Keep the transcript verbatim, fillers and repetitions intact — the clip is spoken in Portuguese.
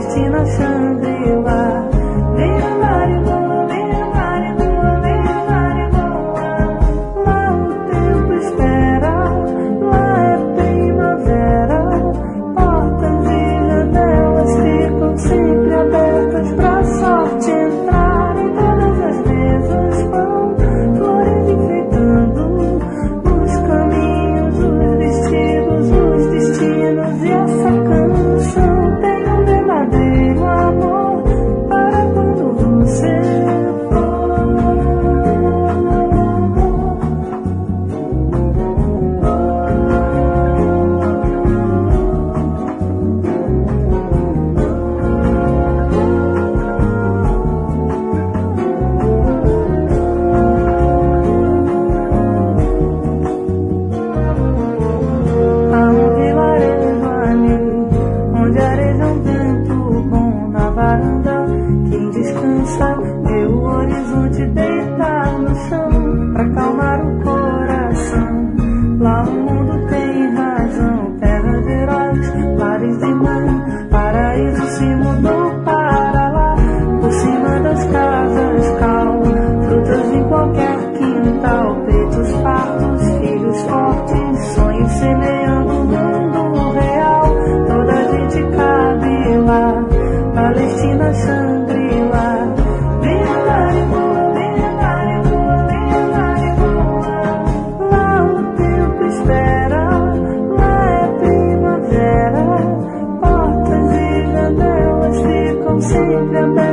Palestina, Xangri-Lá. Venha Mariboa, venha Mariboa, venha Mariboa. Lá o tempo espera, lá é primavera. Portas e janelas ficam sempre abertas pra sorte entrar. Em todas as mesas vão flores enfeitando os caminhos, os vestidos, os destinos. E essa canção tem um verdadeiro amor para quando você for. Há um vilarejo ali, onde areja um vento bom na varanda. Quem descansa vê o horizonte deitar no chão pra acalmar o coração. Lá o mundo tem razão, terra de heróis, lares de mãe. Paraíso se mudou para lá, por cima das casas cal, frutas em qualquer quintal, peitos fartos, filhos fortes, sonhos semeando o mundo real. Toda a gente cabe lá, Palestina, Xangri-Lá. Venha Mariboa, venha Mariboa, venha Mariboa. Lá o tempo espera, lá é primavera. Portas e janelas ficam sempre abertas